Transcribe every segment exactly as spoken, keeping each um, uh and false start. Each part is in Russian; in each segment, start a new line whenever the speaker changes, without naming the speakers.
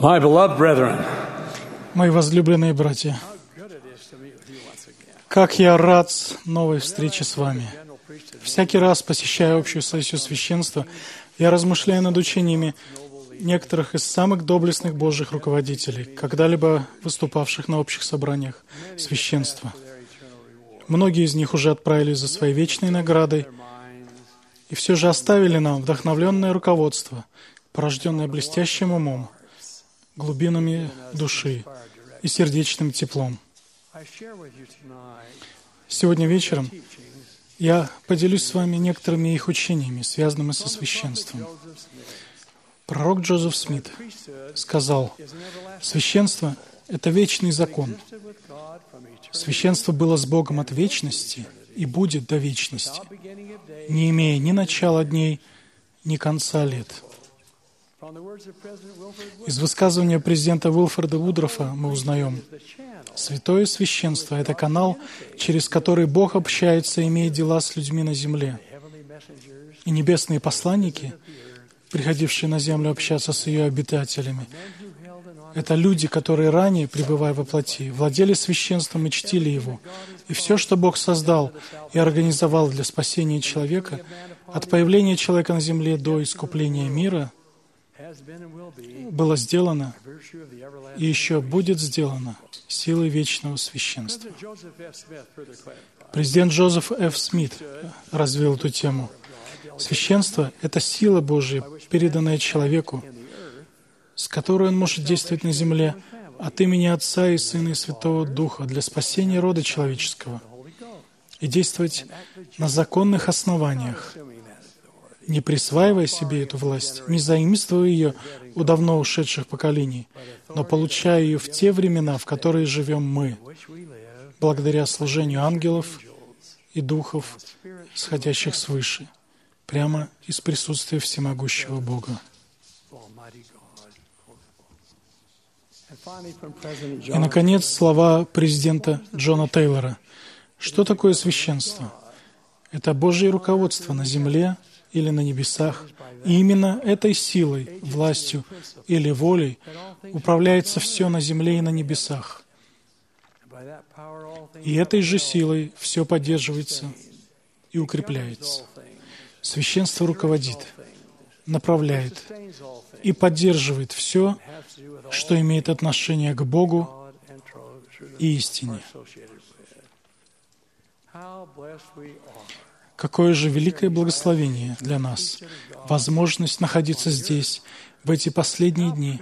My beloved brethren,
Мои возлюбленные братья, как я рад новой встрече с вами. Всякий раз, посещая общую сессию священства, я размышляю над учениями некоторых из самых доблестных Божьих руководителей, когда-либо выступавших на общих собраниях священства. Многие из них уже отправились за своей вечной наградой, и все же оставили нам вдохновленное руководство, порожденное блестящим умом, глубинами души и сердечным теплом. Сегодня вечером я поделюсь с вами некоторыми их учениями, связанными со священством. Пророк Джозеф Смит сказал: «Священство — это вечный закон. Священство было с Богом от вечности и будет до вечности, не имея ни начала дней, ни конца лет». Из высказывания президента Уилфорда Вудрофа мы узнаем: «Святое священство — это канал, через который Бог общается, имея дела с людьми на земле. И небесные посланники, приходившие на землю общаться с ее обитателями, это люди, которые ранее, пребывая во плоти, владели священством и чтили его. И все, что Бог создал и организовал для спасения человека, от появления человека на земле до искупления мира, было сделано и еще будет сделано силой вечного священства». Президент Джозеф Ф. Смит развил эту тему. Священство — это сила Божья, переданная человеку, с которой он может действовать на земле от имени Отца и Сына и Святого Духа для спасения рода человеческого и действовать на законных основаниях, не присваивая себе эту власть, не заимствуя ее у давно ушедших поколений, но получая ее в те времена, в которые живем мы, благодаря служению ангелов и духов, сходящих свыше, прямо из присутствия всемогущего Бога. И, наконец, слова президента Джона Тейлора. Что такое священство? Это Божье руководство на земле или на небесах. И именно этой силой, властью или волей управляется все на земле и на небесах. И этой же силой все поддерживается и укрепляется. Священство руководит, направляет и поддерживает все, что имеет отношение к Богу и истине. Какое же великое благословение для нас, возможность находиться здесь в эти последние дни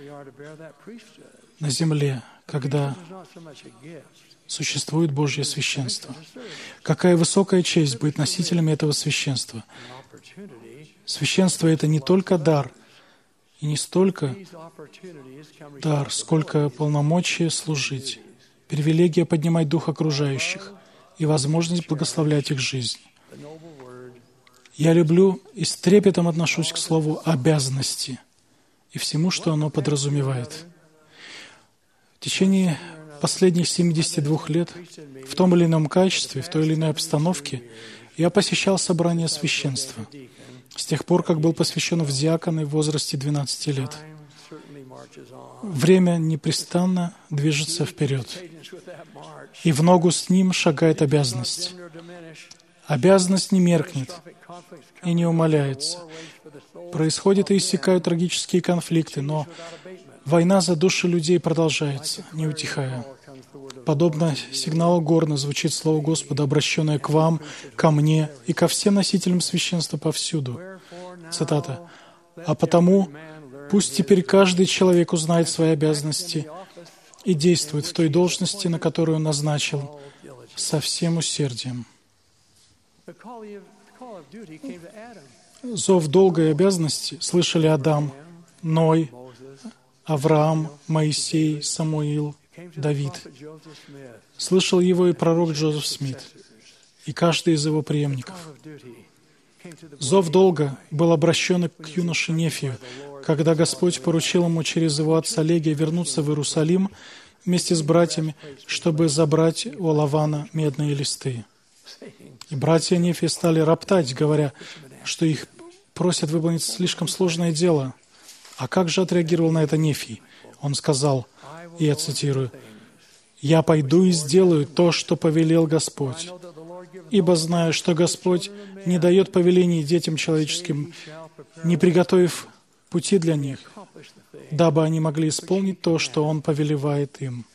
на земле, когда существует Божье священство. Какая высокая честь быть носителями этого священства. Священство — это не только дар, и не столько дар, сколько полномочия служить, привилегия поднимать дух окружающих и возможность благословлять их жизнь. Я люблю и с трепетом отношусь к слову «обязанности» и всему, что оно подразумевает. В течение последних семидесяти двух лет в том или ином качестве, в той или иной обстановке я посещал собрания священства с тех пор, как был посвящен в диаконы в возрасте двенадцати лет. Время непрестанно движется вперед, и в ногу с ним шагает обязанность. Обязанность не меркнет и не умаляется. Происходят и иссякают трагические конфликты, но война за души людей продолжается, не утихая. Подобно сигналу горна звучит слово Господа, обращенное к вам, ко мне и ко всем носителям священства повсюду. Цитата. «А потому пусть теперь каждый человек узнает свои обязанности и действует в той должности, на которую он назначил, со всем усердием». Зов долга и обязанности слышали Адам, Ной, Авраам, Моисей, Самуил, Давид. Слышал его и пророк Джозеф Смит, и каждый из его преемников. Зов долга был обращен к юноше Нефию, когда Господь поручил ему через его отца Легия вернуться в Иерусалим вместе с братьями, чтобы забрать у Лавана медные листы. И братья Нефия стали роптать, говоря, что их просят выполнить слишком сложное дело. А как же отреагировал на это Нефий? Он сказал, и я цитирую, «Я пойду и сделаю то, что повелел Господь, ибо знаю, что Господь не дает повелений детям человеческим, не приготовив пути для них, дабы они могли исполнить то, что Он повелевает им».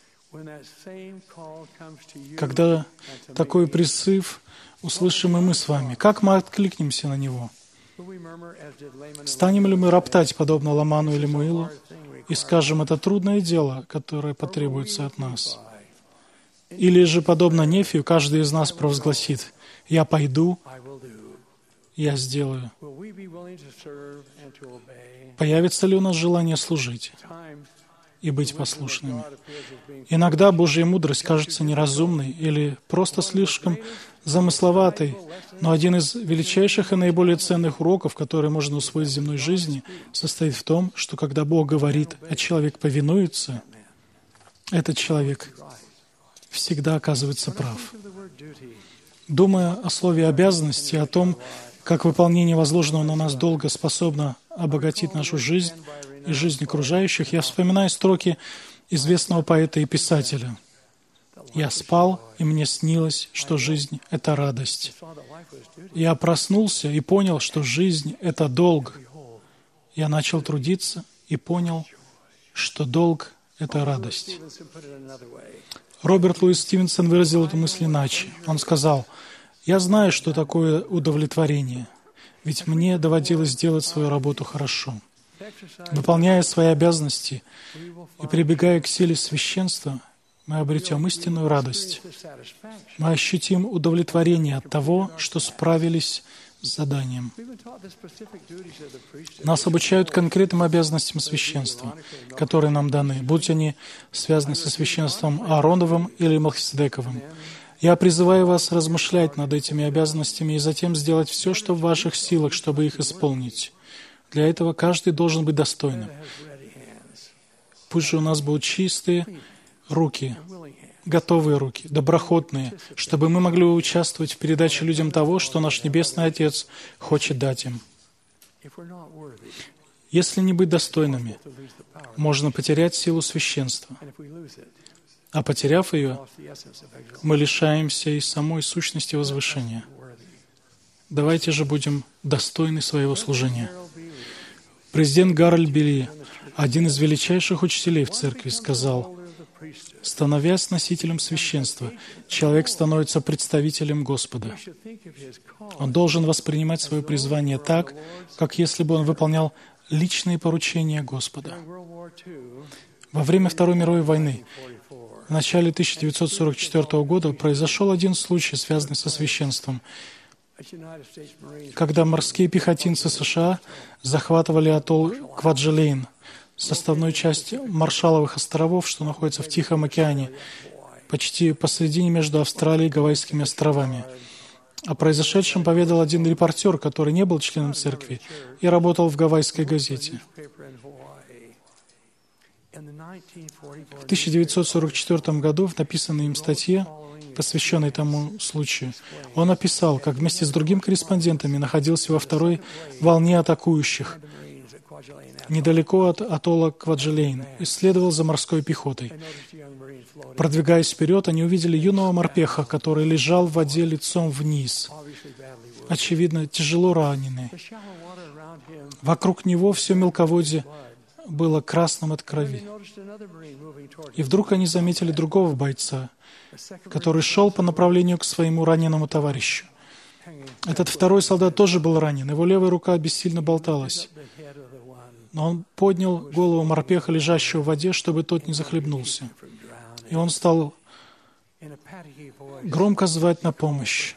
Когда такой призыв услышим и мы с вами, как мы откликнемся на него? Станем ли мы роптать, подобно Ламану или Муилу, и скажем, это трудное дело, которое потребуется от нас? Или же, подобно Нефию, каждый из нас провозгласит, «Я пойду, я сделаю». Появится ли у нас желание служить и быть послушными? Иногда Божья мудрость кажется неразумной или просто слишком замысловатой, но один из величайших и наиболее ценных уроков, которые можно усвоить в земной жизни, состоит в том, что когда Бог говорит, а человек повинуется, этот человек всегда оказывается прав. Думая о слове «обязанности», о том, как выполнение возложенного на нас долга способно обогатить нашу жизнь и жизнь окружающих, я вспоминаю строки известного поэта и писателя. «Я спал, и мне снилось, что жизнь — это радость. Я проснулся и понял, что жизнь — это долг. Я начал трудиться и понял, что долг — это радость». Роберт Луис Стивенсон выразил эту мысль иначе. Он сказал, «Я знаю, что такое удовлетворение, ведь мне доводилось делать свою работу хорошо. Выполняя свои обязанности и прибегая к силе священства, мы обретем истинную радость. Мы ощутим удовлетворение от того, что справились с заданием. Нас обучают конкретным обязанностям священства, которые нам даны, будь они связаны со священством Аароновым или Мелхиседековым. Я призываю вас размышлять над этими обязанностями и затем сделать все, что в ваших силах, чтобы их исполнить. Для этого каждый должен быть достойным. Пусть же у нас будут чистые руки, готовые руки, доброхотные, чтобы мы могли участвовать в передаче людям того, что наш Небесный Отец хочет дать им. Если не быть достойными, можно потерять силу священства. А потеряв ее, мы лишаемся и самой сущности возвышения. Давайте же будем достойны своего служения. Президент Гарольд Билли, один из величайших учителей в церкви, сказал, «Становясь носителем священства, человек становится представителем Господа. Он должен воспринимать свое призвание так, как если бы он выполнял личные поручения Господа». Во время Второй мировой войны в начале тысяча девятьсот сорок четвёртого года произошел один случай, связанный со священством, когда морские пехотинцы США захватывали атолл Кваджалейн, составную часть Маршалловых островов, что находится в Тихом океане, почти посредине между Австралией и Гавайскими островами. О произошедшем поведал один репортер, который не был членом церкви и работал в гавайской газете. В тысяча девятьсот сорок четвёртом году в написанной им статье, посвященной тому случаю, он описал, как вместе с другими корреспондентами находился во второй волне атакующих, недалеко от атолла Кваджалейн, и следовал за морской пехотой. Продвигаясь вперед, они увидели юного морпеха, который лежал в воде лицом вниз, очевидно, тяжело раненый. Вокруг него все мелководье было красным от крови. И вдруг они заметили другого бойца, который шел по направлению к своему раненому товарищу. Этот второй солдат тоже был ранен, его левая рука бессильно болталась. Но он поднял голову морпеха, лежащего в воде, чтобы тот не захлебнулся. И он стал громко звать на помощь.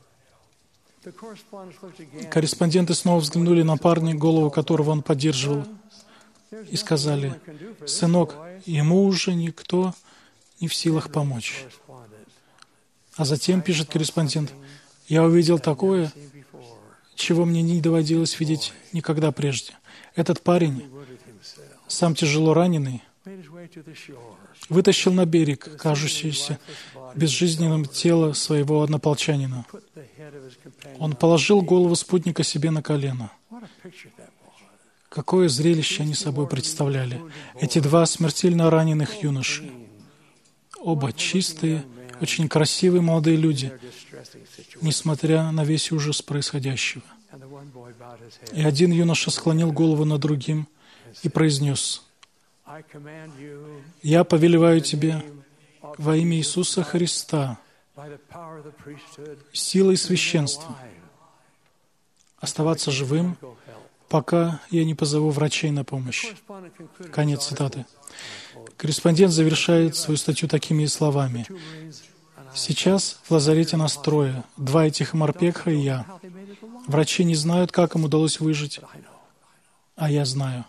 Корреспонденты снова взглянули на парня, голову которого он поддерживал, и сказали, «Сынок, ему уже никто не в силах помочь». А затем, пишет корреспондент, «Я увидел такое, чего мне не доводилось видеть никогда прежде. Этот парень, сам тяжело раненый, вытащил на берег кажущееся безжизненным тело своего однополчанина. Он положил голову спутника себе на колено. Какое зрелище они собой представляли. Эти два смертельно раненых юноши. Оба чистые, очень красивые молодые люди, несмотря на весь ужас происходящего. И один юноша склонил голову над другим и произнес: «Я повелеваю тебе во имя Иисуса Христа, силой священства, оставаться живым, пока я не позову врачей на помощь». Конец цитаты. Корреспондент завершает свою статью такими словами: «Сейчас в лазарете нас трое, два этих Марпекха и я. Врачи не знают, как им удалось выжить, а я знаю».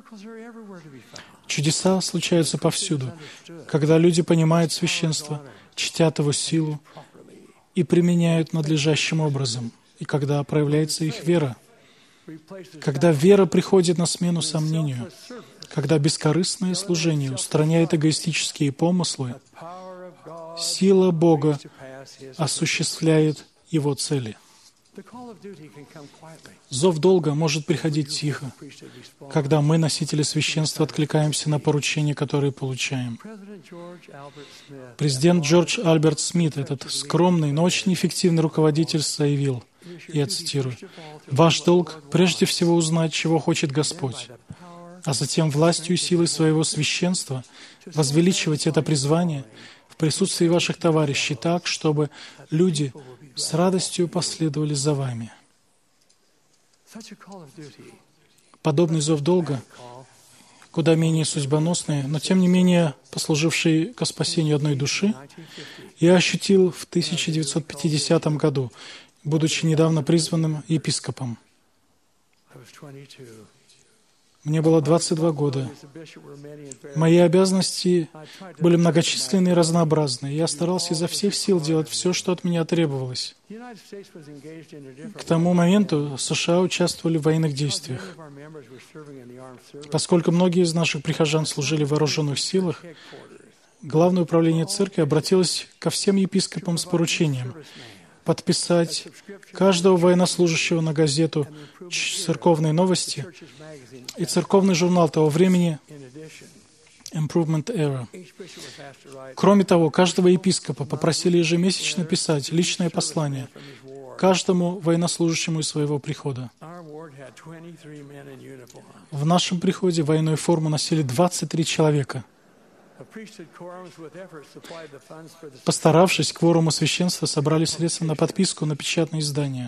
Чудеса случаются повсюду, когда люди понимают священство, чтят его силу и применяют надлежащим образом, и когда проявляется их вера. Когда вера приходит на смену сомнению, когда бескорыстное служение устраняет эгоистические помыслы, сила Бога осуществляет Его цели. Зов долга может приходить тихо, когда мы, носители священства, откликаемся на поручения, которые получаем. Президент Джордж Альберт Смит, этот скромный, но очень эффективный руководитель, заявил, я цитирую: «Ваш долг прежде всего узнать, чего хочет Господь, а затем властью и силой своего священства возвеличивать это призвание в присутствии ваших товарищей так, чтобы люди с радостью последовали за вами». Подобный зов долга, куда менее судьбоносный, но тем не менее послуживший ко спасению одной души, я ощутил в тысяча девятьсот пятидесятом году, будучи недавно призванным епископом. Мне было двадцать два года. Мои обязанности были многочисленные и разнообразные. Я старался изо всех сил делать все, что от меня требовалось. К тому моменту США участвовали в военных действиях. Поскольку многие из наших прихожан служили в вооруженных силах, Главное управление церкви обратилось ко всем епископам с поручением подписать каждого военнослужащего на газету «Церковные новости» и церковный журнал того времени Improvement Era. Кроме того, каждого епископа попросили ежемесячно писать личное послание каждому военнослужащему из своего прихода. В нашем приходе военную форму носили двадцать три человека. Постаравшись, кворумы священства собрали средства на подписку на печатные издания.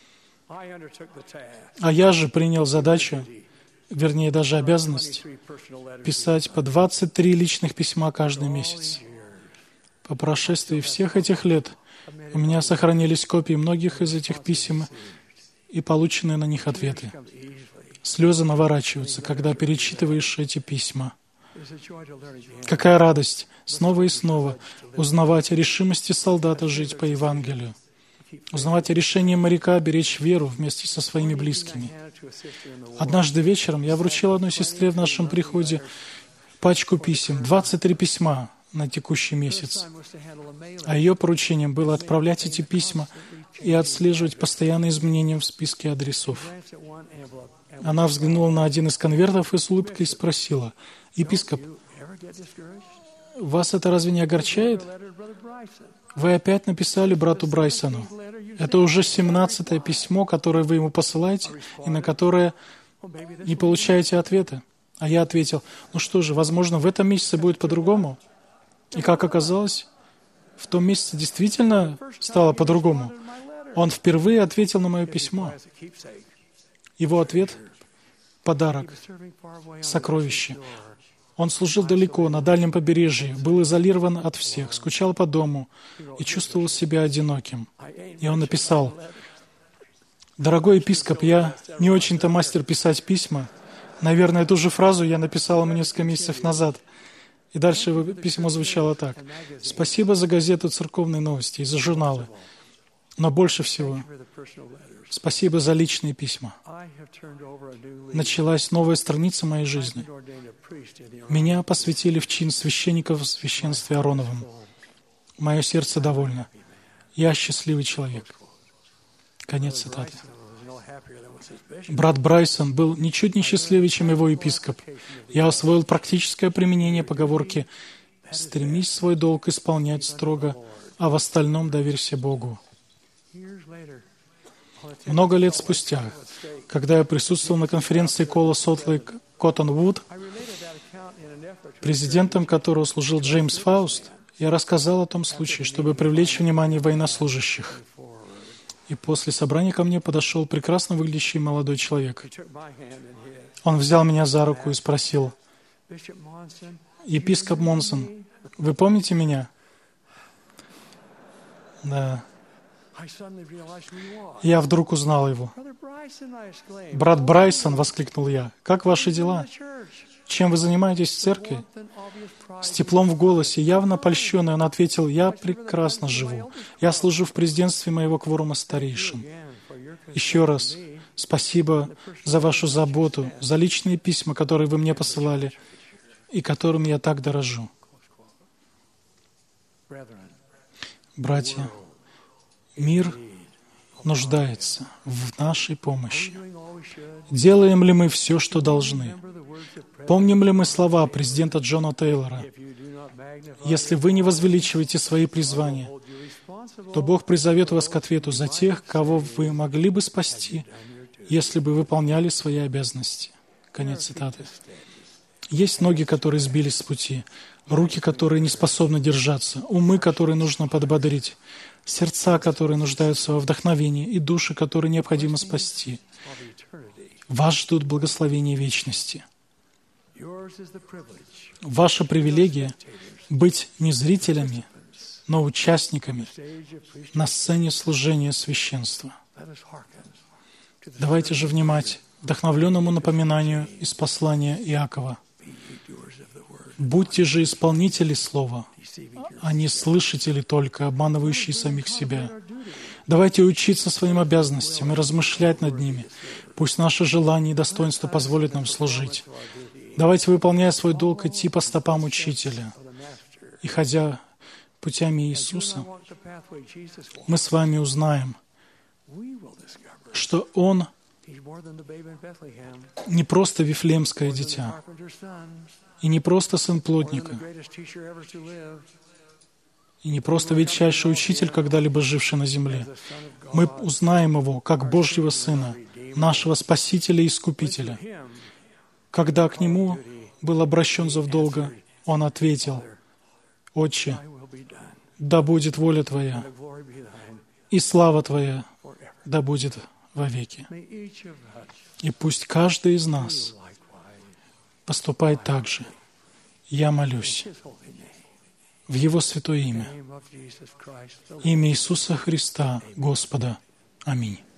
А я же принял задачу, вернее даже обязанность, писать по двадцать три личных письма каждый месяц. По прошествии всех этих лет у меня сохранились копии многих из этих писем и полученные на них ответы. Слезы наворачиваются, когда перечитываешь эти письма. Какая радость снова и снова узнавать о решимости солдата жить по Евангелию, узнавать о решении моряка беречь веру вместе со своими близкими. Однажды вечером я вручил одной сестре в нашем приходе пачку писем, двадцать три письма на текущий месяц. А ее поручением было отправлять эти письма и отслеживать постоянные изменения в списке адресов. Она взглянула на один из конвертов и с улыбкой спросила: «Епископ, вас это разве не огорчает? Вы опять написали брату Брайсону. Это уже семнадцатое письмо, которое вы ему посылаете, и на которое не получаете ответа». А я ответил: «Ну что же, возможно, в этом месяце будет по-другому». И как оказалось, в том месяце действительно стало по-другому. Он впервые ответил на мое письмо. Его ответ — подарок, сокровище. Он служил далеко, на дальнем побережье, был изолирован от всех, скучал по дому и чувствовал себя одиноким. И он написал: «Дорогой епископ, я не очень-то мастер писать письма. Наверное, эту же фразу я написал ему несколько месяцев назад». И дальше его письмо звучало так: «Спасибо за газету «Церковные новости» и за журналы. Но больше всего спасибо за личные письма. Началась новая страница моей жизни. Меня посвятили в чин священников в священстве Аароновом. Мое сердце довольно. Я счастливый человек». Конец цитаты. Брат Брайсон был ничуть не счастливее, чем его епископ. Я освоил практическое применение поговорки «Стремись свой долг исполнять строго, а в остальном доверься Богу». Много лет спустя, когда я присутствовал на конференции Кола Солт-Лейк Коттон-Вуд, президентом которого служил Джеймс Фауст, я рассказал о том случае, чтобы привлечь внимание военнослужащих. И после собрания ко мне подошел прекрасно выглядящий молодой человек. Он взял меня за руку и спросил: «Епископ Монсон, вы помните меня?» Да. Я вдруг узнал его. «Брат Брайсон!» — воскликнул я. «Как ваши дела? Чем вы занимаетесь в церкви?» С теплом в голосе, явно польщенный, он ответил: «Я прекрасно живу. Я служу в президентстве моего кворума старейшин. Еще раз спасибо за вашу заботу, за личные письма, которые вы мне посылали и которыми я так дорожу». Братья, мир нуждается в нашей помощи. Делаем ли мы все, что должны? Помним ли мы слова президента Джона Тейлора? «Если вы не возвеличиваете свои призвания, то Бог призовет вас к ответу за тех, кого вы могли бы спасти, если бы выполняли свои обязанности». Конец цитаты. Есть ноги, которые сбились с пути, руки, которые не способны держаться, умы, которые нужно подбодрить, сердца, которые нуждаются во вдохновении, и души, которые необходимо спасти. Вас ждут благословения вечности. Ваша привилегия — быть не зрителями, но участниками на сцене служения священства. Давайте же внимать вдохновленному напоминанию из послания Иакова. «Будьте же исполнители слова, а не слышатели только, обманывающие самих себя». Давайте учиться своим обязанностям и размышлять над ними. Пусть наши желания и достоинства позволят нам служить. Давайте, выполняя свой долг, идти по стопам Учителя. И ходя путями Иисуса, мы с вами узнаем, что Он не просто вифлеемское дитя, и не просто сын плотника, и не просто величайший учитель, когда-либо живший на земле. Мы узнаем Его как Божьего Сына, нашего Спасителя и Искупителя. Когда к Нему был обращен зов долга, Он ответил: «Отче, да будет воля Твоя, и слава Твоя да будет вовеки». И пусть каждый из нас поступает так же. Я молюсь в Его святое имя, имя Иисуса Христа, Господа. Аминь.